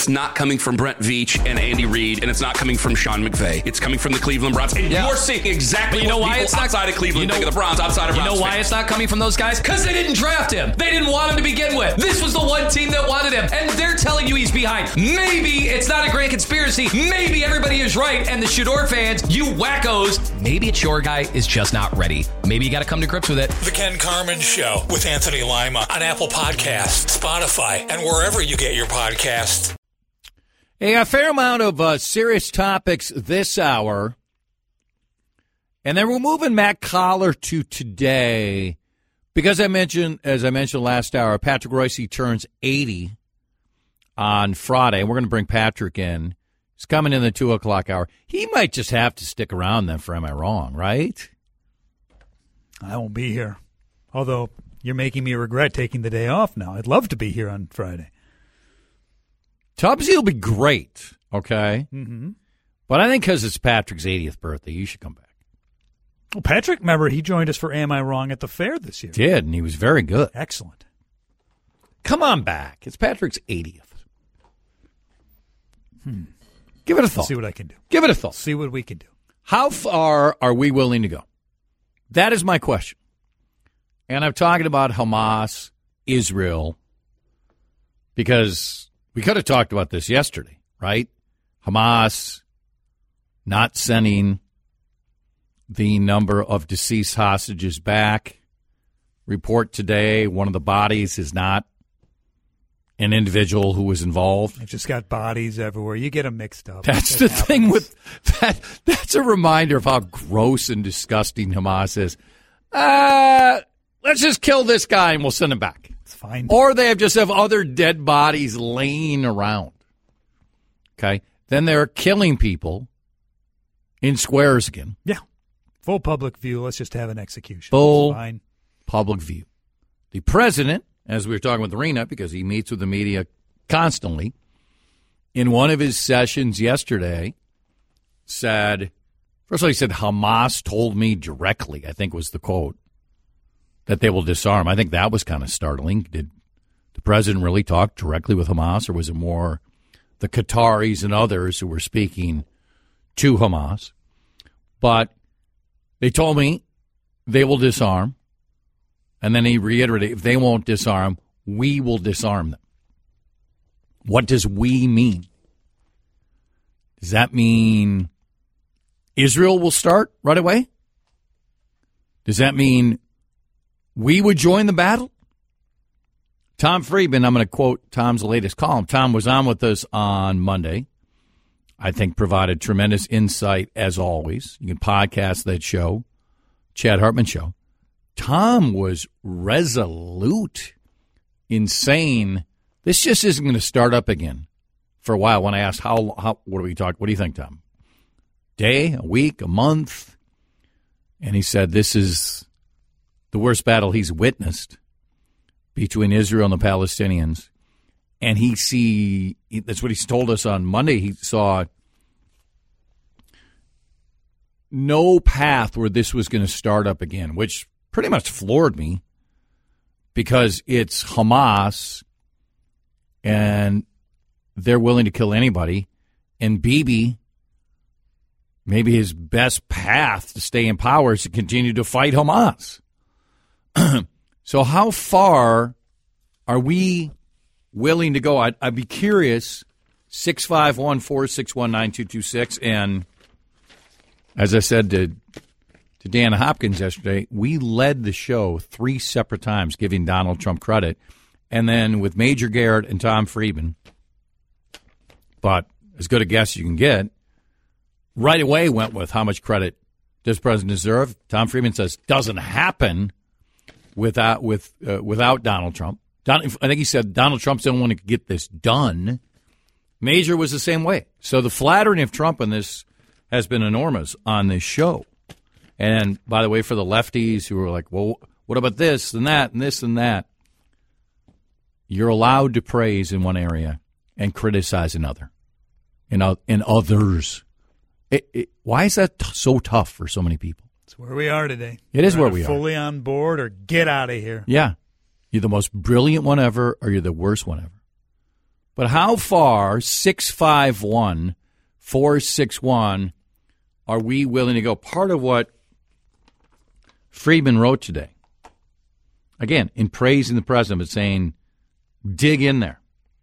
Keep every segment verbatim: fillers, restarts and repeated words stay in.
it's not coming from Brent Veach and Andy Reid, and it's not coming from Sean McVay. It's coming from the Cleveland Browns. And yeah. you're seeing exactly but you know what why people it's not, outside of Cleveland you know, think of the Browns, outside of Browns. You know why fans. it's not coming from those guys? Because they didn't draft him. They didn't want him to begin with. This was the one team that wanted him, and they're telling you he's behind. Maybe it's not a grand conspiracy. Maybe everybody is right, and the Shador fans, you wackos, maybe it's your guy is just not ready. Maybe you got to come to grips with it. The Ken Carman Show with Anthony Lima on Apple Podcasts, Spotify, and wherever you get your podcasts. Hey, a fair amount of uh, serious topics this hour. And then we're moving Matt Collar to today because I mentioned, as I mentioned last hour, Patrick Royce turns eighty on Friday. And we're going to bring Patrick in. He's coming in the two o'clock hour. He might just have to stick around then for Am I Wrong, right? I won't be here. Although you're making me regret taking the day off now. I'd love to be here on Friday. Tubbsy will be great, okay? Mm-hmm. But I think because it's Patrick's eightieth birthday, you should come back. Well, Patrick, remember, he joined us for Am I Wrong at the fair this year. Did, and he was very good. Excellent. Come on back. It's Patrick's eightieth. Hmm. Give it a thought. See what I can do. Give it a thought. See what we can do. How far are we willing to go? That is my question. And I'm talking about Hamas, Israel, because we could have talked about this yesterday, right? Hamas not sending the number of deceased hostages back. Report today, one of the bodies is not an individual who was involved. They've just got bodies everywhere. You get them mixed up. That's the happens. thing with that. That's a reminder of how gross and disgusting Hamas is. Uh, let's just kill this guy and we'll send him back. It's fine. Or they have just have other dead bodies laying around. Okay? Then they're killing people in squares again. Yeah. Full public view. Let's just have an execution. Full fine. public view. The president, as we were talking with Arena, because he meets with the media constantly, in one of his sessions yesterday, said, first of all, he said, Hamas told me directly, I think was the quote, that they will disarm. I think that was kind of startling. Did the president really talk directly with Hamas, or was it more the Qataris and others who were speaking to Hamas? But they told me they will disarm. And then he reiterated, if they won't disarm, we will disarm them. What does we mean? Does that mean Israel will start right away? Does that mean we would join the battle? Tom Friedman, I'm going to quote Tom's latest column. Tom was on with us on Monday. I think provided tremendous insight as always. You can podcast that show, Chad Hartman Show. Tom was resolute in saying this just isn't going to start up again for a while. When I asked how, how what do we talk? What do you think, Tom? Day, a week, a month? And he said this is the worst battle he's witnessed between Israel and the Palestinians. And he see that's what he told us on Monday. He saw no path where this was going to start up again, which pretty much floored me because it's Hamas and they're willing to kill anybody. And Bibi, maybe his best path to stay in power is to continue to fight Hamas. So how far are we willing to go? I'd, I'd be curious. six five one, four six one, nine two two six. And as I said to to Dan Hopkins yesterday, we led the show three separate times giving Donald Trump credit. And then with Major Garrett and Tom Friedman, but as good a guess as you can get, right away went with how much credit does the president deserve. Tom Friedman says doesn't happen without with uh, without Donald Trump. Don, I think he said Donald Trump doesn't want to get this done. Major was the same way. So the flattering of Trump in this has been enormous on this show. And by the way, for the lefties who are like, well, what about this and that and this and that? You're allowed to praise in one area and criticize another, in, in others. It, it, why is that t- so tough for so many people? It's where we are today. It is where we are. Fully on board or get out of here. Yeah. You're the most brilliant one ever or you're the worst one ever. But how far, six five one, four six one, are we willing to go? Part of what Friedman wrote today, again, in praising the president, but saying, dig in there.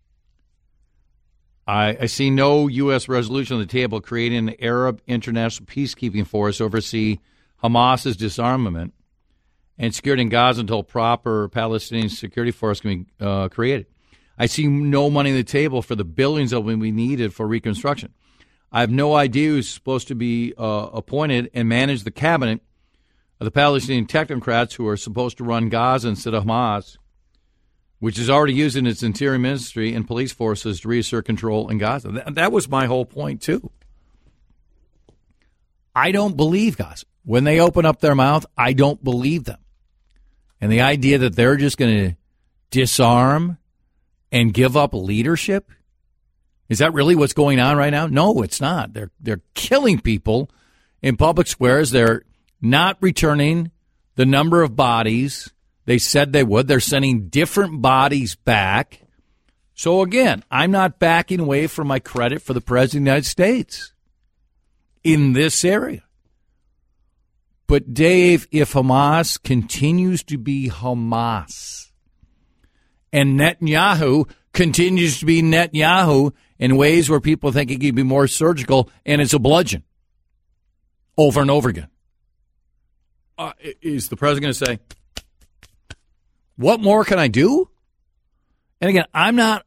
I, I see no U S resolution on the table creating an Arab international peacekeeping force to oversee Hamas's disarmament and security in Gaza until proper Palestinian security force can be uh, created. I see no money on the table for the billions that will be needed for reconstruction. I have no idea who's supposed to be uh, appointed and manage the cabinet of the Palestinian technocrats who are supposed to run Gaza instead of Hamas, which is already using its interior ministry and police forces to reassert control in Gaza. That, that was my whole point, too. I don't believe Gaza. When they open up their mouth, I don't believe them. And the idea that they're just going to disarm and give up leadership, is that really what's going on right now? No, it's not. They're they're killing people in public squares. They're not returning the number of bodies they said they would. They're sending different bodies back. So, again, I'm not backing away from my credit for the President of the United States in this area. But, Dave, if Hamas continues to be Hamas and Netanyahu continues to be Netanyahu in ways where people think he can be more surgical and it's a bludgeon over and over again, uh, is the president going to say, what more can I do? And again, I'm not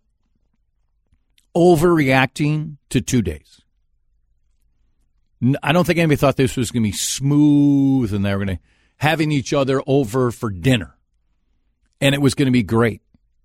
overreacting to two days. I don't think anybody thought this was going to be smooth and they were going to having each other over for dinner. And it was going to be great.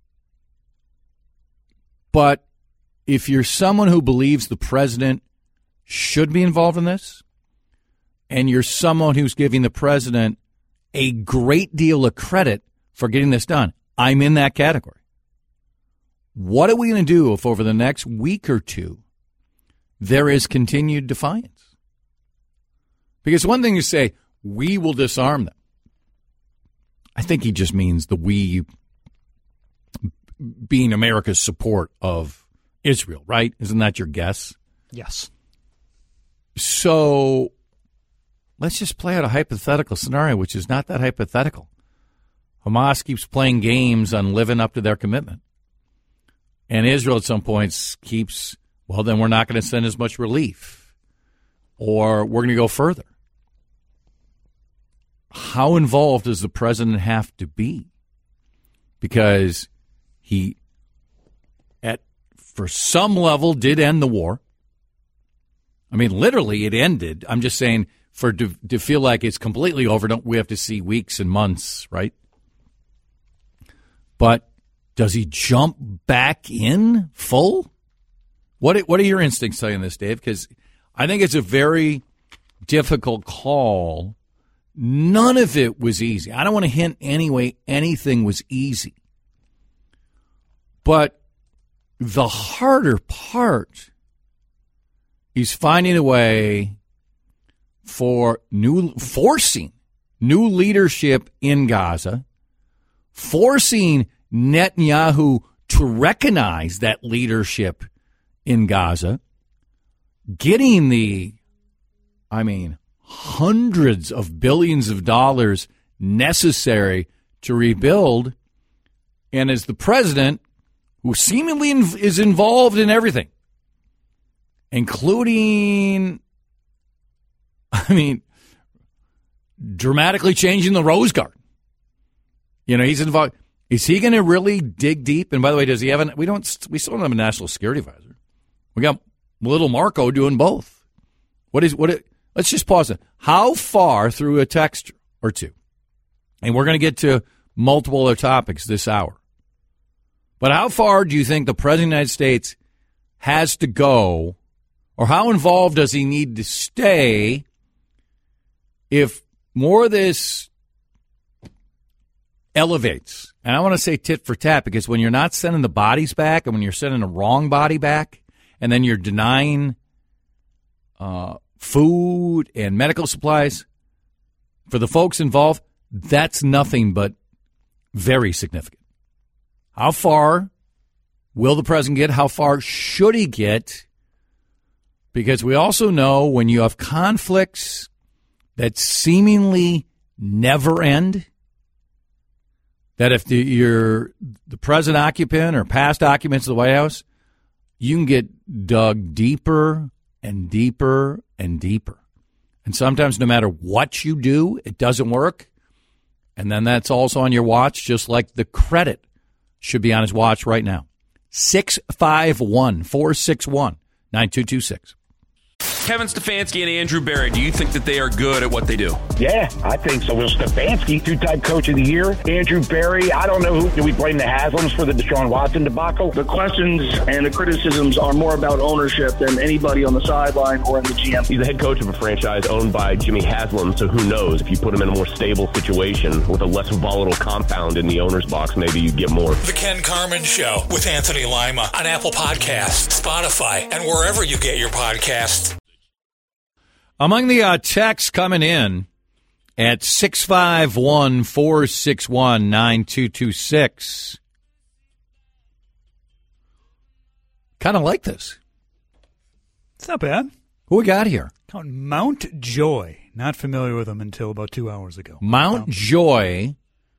But if you're someone who believes the president should be involved in this, and you're someone who's giving the president a great deal of credit for getting this done, I'm in that category. What are we going to do if over the next week or two there is continued defiance? Because one thing you say, we will disarm them. I think he just means the we being America's support of Israel, right? Isn't that your guess? Yes. So let's just play out a hypothetical scenario, which is not that hypothetical. Hamas keeps playing games on living up to their commitment. And Israel at some points keeps, well, then we're not going to send as much relief. Or we're going to go further. How involved does the president have to be? Because he, at for some level, did end the war. I mean, literally, it ended. I'm just saying, for to, to feel like it's completely over, don't we have to see weeks and months, right? But does he jump back in full? What What are your instincts telling this, Dave? Because I think it's a very difficult call. None of it was easy. I don't want to hint anyway anything was easy. But the harder part is finding a way for new, forcing new leadership in Gaza, forcing Netanyahu to recognize that leadership in Gaza, getting the, I mean, hundreds of billions of dollars necessary to rebuild. And as the president, who seemingly is involved in everything, including, I mean, dramatically changing the Rose Garden. You know, he's involved. Is he going to really dig deep? And by the way, does he have an, we don't, we still don't have a national security advisor. We got little Marco doing both. What is, what, it, let's just pause it. How far through a text or two? And we're going to get to multiple other topics this hour. But how far do you think the President of the United States has to go, or how involved does he need to stay if more of this elevates? And I want to say tit for tat, because when you're not sending the bodies back and when you're sending the wrong body back and then you're denying uh, food and medical supplies for the folks involved, that's nothing but very significant. How far will the president get? How far should he get? Because we also know when you have conflicts that seemingly never end, that if the, you're the present occupant or past occupants of the White House, you can get dug deeper and deeper and deeper. And sometimes no matter what you do, it doesn't work. And then that's also on your watch, just like the credit should be on his watch right now. six five one, four six one, nine two two six. Kevin Stefanski and Andrew Berry, do you think that they are good at what they do? Yeah, I think so. Well, Stefanski, two-time coach of the year. Andrew Berry, I don't know who. Do we blame the Haslams for the Deshaun Watson debacle? The questions and the criticisms are more about ownership than anybody on the sideline or in the G M. He's the head coach of a franchise owned by Jimmy Haslam, so who knows? If you put him in a more stable situation with a less volatile compound in the owner's box, maybe you get more. The Ken Carman Show with Anthony Lima on Apple Podcasts, Spotify, and wherever you get your podcasts. Among the uh, texts coming in at six five one, four six one, nine two two six, kind of like this. It's not bad. Who we got here? Mount Joy. Not familiar with him until about two hours ago. Mount, Mount Joy.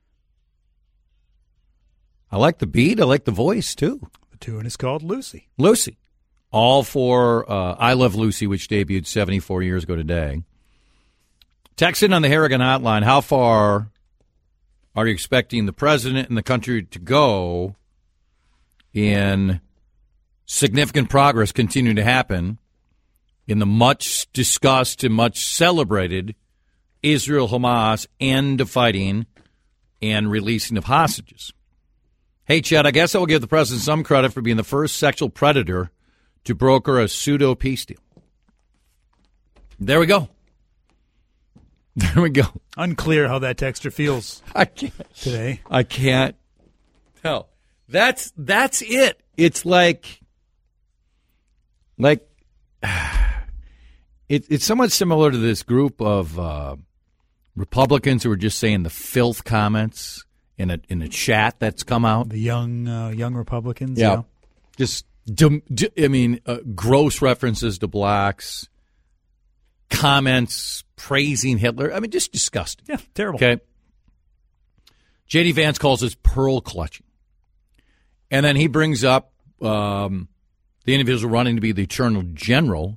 I like the beat. I like the voice, too. The tune is called Lucy. Lucy. All for uh, I Love Lucy, which debuted seventy-four years ago today. Text in on the Harrigan hotline. How far are you expecting the president and the country to go in significant progress continuing to happen in the much discussed and much celebrated Israel-Hamas end of fighting and releasing of hostages? Hey, Chad, I guess I will give the president some credit for being the first sexual predator to broker a pseudo-peace deal. There we go. There we go. Unclear how that texter feels I can't, today. I can't tell. That's that's it. It's like, like it, it's somewhat similar to this group of uh, Republicans who are just saying the filth comments in a in a chat that's come out. The young uh, young Republicans. Yeah, yeah. just. D- d- I mean, uh, gross references to blacks, comments praising Hitler. I mean, just disgusting. Yeah, terrible. Okay. J D Vance calls this pearl clutching. And then he brings up um, the individual running to be the Attorney General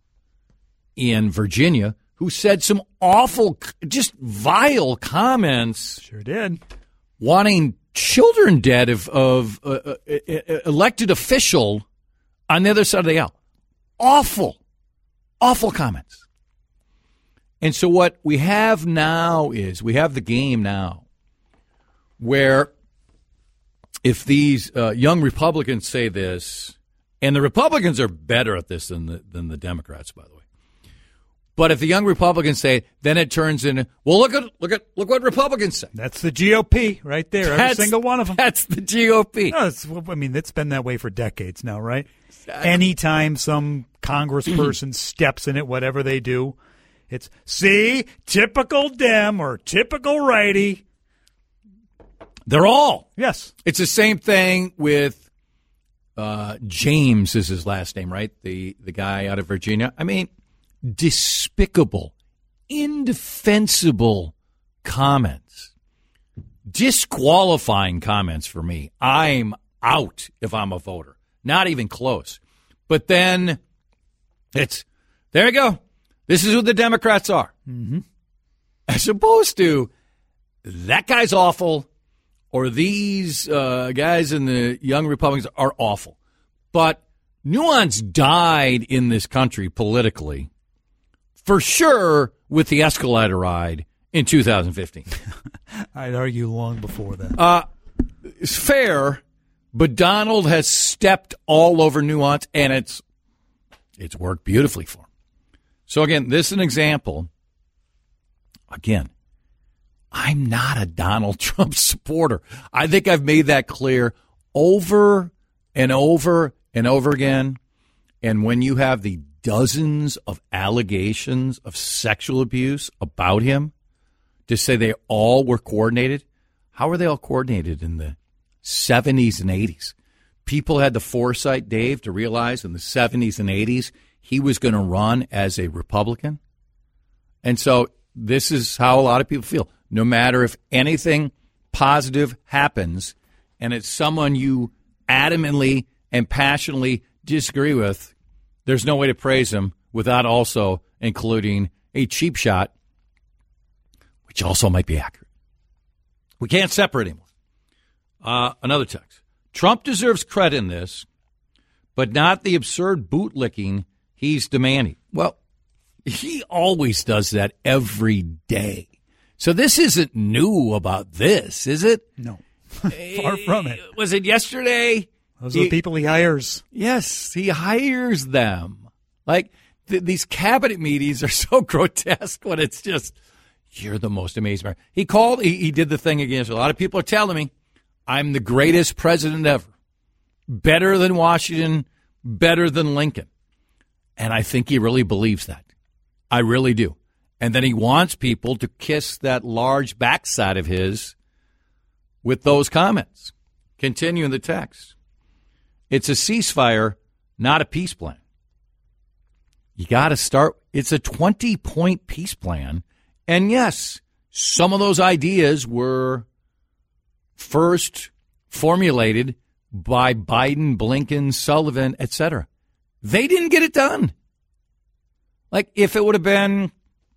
in Virginia who said some awful, just vile comments. Sure did. Wanting children dead of, of uh, uh, elected official on the other side of the aisle. Awful, awful comments. And so what we have now is we have the game now where if these uh, young Republicans say this, and the Republicans are better at this than the, than the Democrats, by the way. But if the young Republicans say, then it turns into, well, look at look at look what Republicans say. That's the G O P right there. That's, every single one of them. That's the G O P. No, it's, I mean, it's been that way for decades now, right? Exactly. Anytime some congressperson steps in it, whatever they do, it's, see, typical Dem or typical righty. They're all. Yes. It's the same thing with uh, James is his last name, right? The the guy out of Virginia. I mean, despicable, indefensible comments, disqualifying comments for me. I'm out if I'm a voter. Not even close. But then it's, there you go. This is who the Democrats are. Mm-hmm. As opposed to, that guy's awful, or these uh, guys in the young Republicans are awful. But nuance died in this country politically, for sure, with the Escalator ride in two thousand fifteen. I'd argue long before that. Uh, it's fair, but Donald has stepped all over nuance, and it's it's worked beautifully for him. So, again, this is an example. Again, I'm not a Donald Trump supporter. I think I've made that clear over and over and over again. And when you have the dozens of allegations of sexual abuse about him, to say they all were coordinated, how were they all coordinated in the seventies and eighties? people had the foresight, Dave, to realize in the seventies and eighties he was going to run as a Republican. And so this is how a lot of people feel. No matter if anything positive happens and it's someone you adamantly and passionately disagree with, there's no way to praise him without also including a cheap shot, which also might be accurate. We can't separate anymore. Uh, another text. Trump deserves credit in this, but not the absurd bootlicking he's demanding. Well, he always does that every day. So this isn't new about this, is it? No. Far from it. Was it yesterday? Those are he, the people he hires. Yes, he hires them. Like, th- these cabinet meetings are so grotesque when it's just, you're the most amazing. He called, he, he did the thing against, a lot of people are telling me, I'm the greatest president ever. Better than Washington, better than Lincoln. And I think he really believes that. I really do. And then he wants people to kiss that large backside of his with those comments. Continue in the text. It's a ceasefire, not a peace plan. You got to start. It's a twenty-point peace plan. And yes, some of those ideas were first formulated by Biden, Blinken, Sullivan, et cetera. They didn't get it done. Like, if it would have been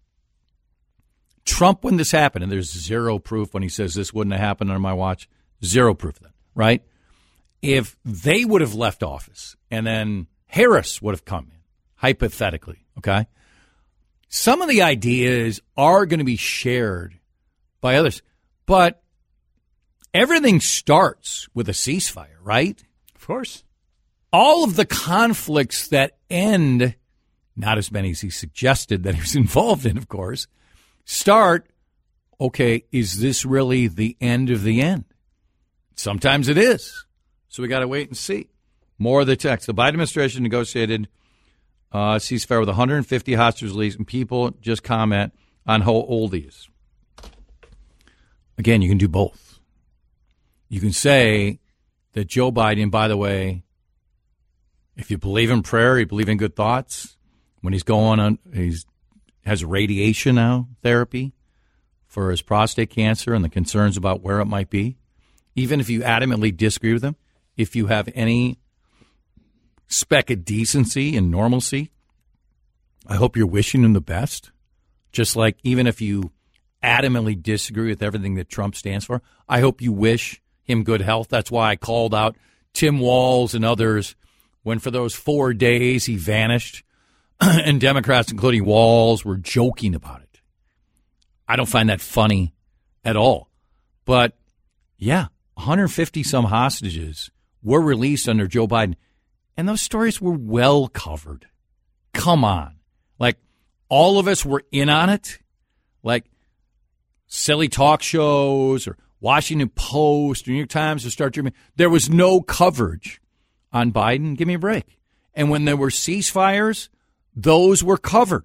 Trump when this happened, and there's zero proof when he says this wouldn't have happened under my watch, zero proof of that, right? If they would have left office and then Harris would have come in, hypothetically, okay, some of the ideas are going to be shared by others. But everything starts with a ceasefire, right? Of course. All of the conflicts that end, not as many as he suggested that he was involved in, of course, start, okay, is this really the end of the end? Sometimes it is. So we got to wait and see. More of the text. The Biden administration negotiated uh, ceasefire with one hundred fifty hostages released, and people just comment on how old he is. Again, you can do both. You can say that Joe Biden, by the way, if you believe in prayer, you believe in good thoughts, when he's going on, he's has radiation now therapy for his prostate cancer and the concerns about where it might be. Even if you adamantly disagree with him, if you have any speck of decency and normalcy, I hope you're wishing him the best. Just like even if you adamantly disagree with everything that Trump stands for, I hope you wish him good health. That's why I called out Tim Walz and others when for those four days he vanished and Democrats, including Walz, were joking about it. I don't find that funny at all. But, yeah, one hundred fifty some hostages were released under Joe Biden, and those stories were well covered. Come on. Like, all of us were in on it. Like, silly talk shows or Washington Post or New York Times or Star Tribune. There was no coverage on Biden. Give me a break. And when there were ceasefires, those were covered.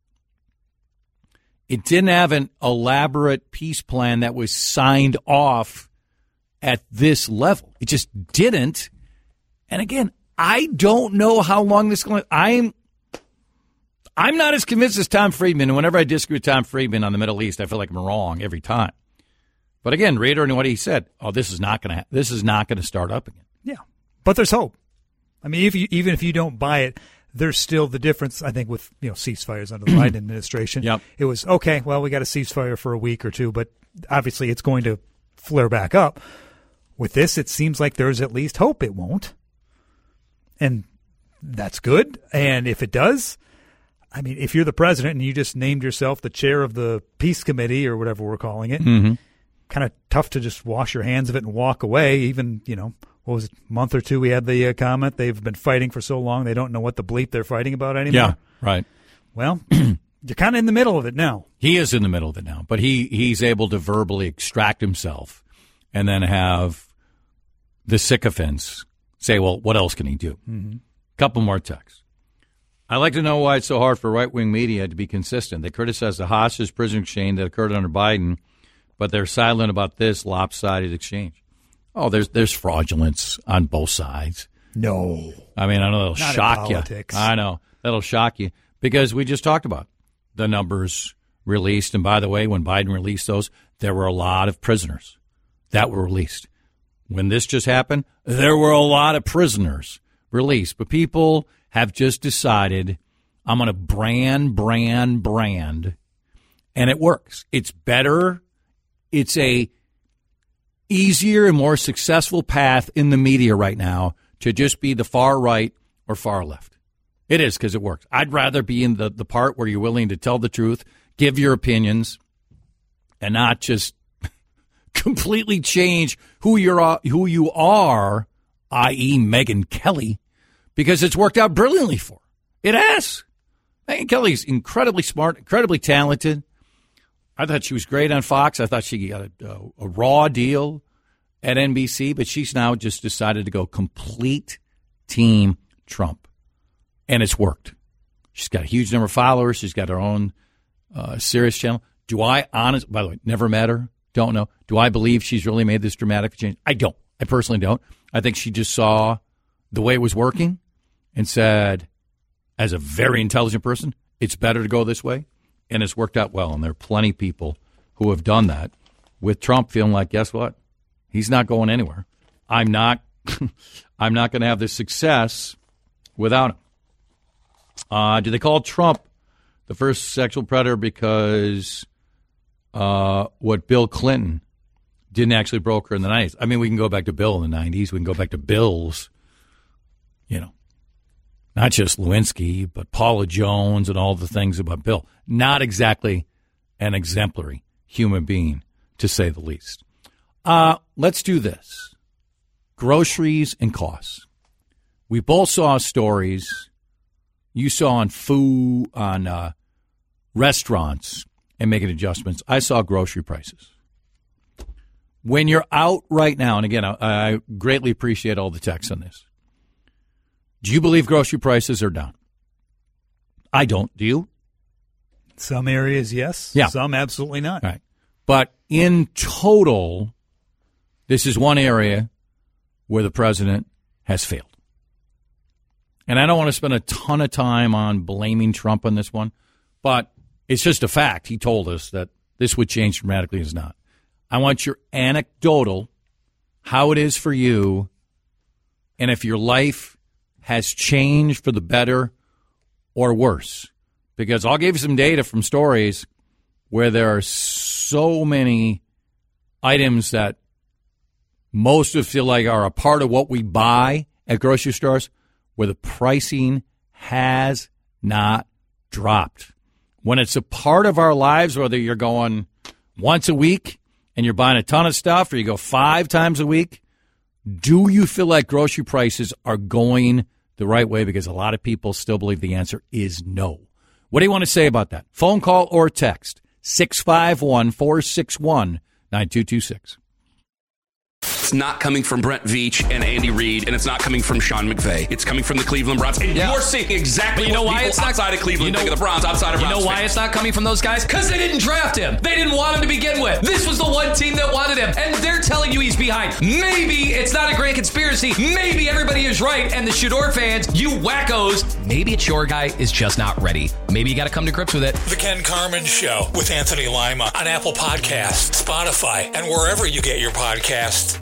It didn't have an elaborate peace plan that was signed off at this level. It just didn't. And again, I don't know how long this is going to. I'm, I'm not as convinced as Tom Friedman. And whenever I disagree with Tom Friedman on the Middle East, I feel like I'm wrong every time. But again, reiterating what he said, oh, this is not going to. This is not going to start up again. Yeah, but there's hope. I mean, if you, even if you don't buy it, there's still the difference, I think, with you know ceasefires under the Biden administration. Yep. It was, okay, well, we got a ceasefire for a week or two, but obviously it's going to flare back up. With this, it seems like there's at least hope it won't. And that's good. And if it does, I mean, if you're the president and you just named yourself the chair of the peace committee or whatever we're calling it, mm-hmm. kind of tough to just wash your hands of it and walk away. Even, you know, what was it, a month or two we had the uh, comment, they've been fighting for so long they don't know what the bleep they're fighting about anymore. Yeah, right. Well, you're kind of in the middle of it now. He is in the middle of it now, but he, he's able to verbally extract himself and then have the sycophants say, well, what else can he do? Mm-hmm. Couple more texts. I'd like to know why it's so hard for right-wing media to be consistent. They criticize the hostage prison exchange that occurred under Biden, but they're silent about this lopsided exchange. Oh, there's there's fraudulence on both sides. No. I mean, I know that'll Not shock in you. politics. I know. That'll shock you because we just talked about the numbers released. And by the way, when Biden released those, there were a lot of prisoners that were released. When this just happened, there were a lot of prisoners released. But people have just decided, I'm going to brand, brand, brand. And it works. It's better. It's a easier and more successful path in the media right now to just be the far right or far left. It is because it works. I'd rather be in the, the part where you're willing to tell the truth, give your opinions, and not just completely change who you're who you are, that is. Megyn Kelly, because it's worked out brilliantly for her. It has. Megyn Kelly's incredibly smart, incredibly talented. I thought she was great on Fox. I thought she got a, a, a raw deal at N B C, but she's now just decided to go complete team Trump. And it's worked. She's got a huge number of followers. She's got her own uh, Sirius channel. Do I honestly, by the way, never met her, don't know. Do I believe she's really made this dramatic change? I don't. I personally don't. I think she just saw the way it was working and said, as a very intelligent person, it's better to go this way. And it's worked out well. And there are plenty of people who have done that with Trump feeling like, guess what? He's not going anywhere. I'm not I'm not going to have this success without him. Uh, do they call Trump the first sexual predator because uh, what Bill Clinton didn't actually broker in the nineties? I mean, we can go back to Bill in the nineties. We can go back to Bill's, you know, not just Lewinsky, but Paula Jones and all the things about Bill. Not exactly an exemplary human being, to say the least. Uh, let's do this. Groceries and costs. We both saw stories. You saw on food, on uh, restaurants and making adjustments. I saw grocery prices. When you're out right now, and again, I, I greatly appreciate all the texts on this. Do you believe grocery prices are down? I don't. Do you? Some areas, yes. Yeah. Some absolutely not. Right. But in total, this is one area where the president has failed. And I don't want to spend a ton of time on blaming Trump on this one, but it's just a fact. He told us that this would change dramatically. It's not. I want your anecdotal, how it is for you, and if your life has changed for the better or worse. Because I'll give you some data from stories where there are so many items that most of us feel like are a part of what we buy at grocery stores, where the pricing has not dropped. When it's a part of our lives, whether you're going once a week and you're buying a ton of stuff, or you go five times a week, do you feel like grocery prices are going the right way? Because a lot of people still believe the answer is no. What do you want to say about that? Phone call or text, six five one, four six one, nine two two six. It's not coming from Brent Veach and Andy Reid, and it's not coming from Sean McVay. It's coming from the Cleveland Browns. And yeah. You're seeing exactly but you know what why people it's not, outside of Cleveland you know, think of the Browns, outside of You Browns know why fans. it's not coming from those guys? Because they didn't draft him. They didn't want him to begin with. This was the one team that wanted him, and they're telling you he's behind. Maybe it's not a grand conspiracy. Maybe everybody is right, and the Shador fans, you wackos, maybe it's your guy is just not ready. Maybe you got to come to grips with it. The Ken Carman Show with Anthony Lima on Apple Podcasts, Spotify, and wherever you get your podcasts.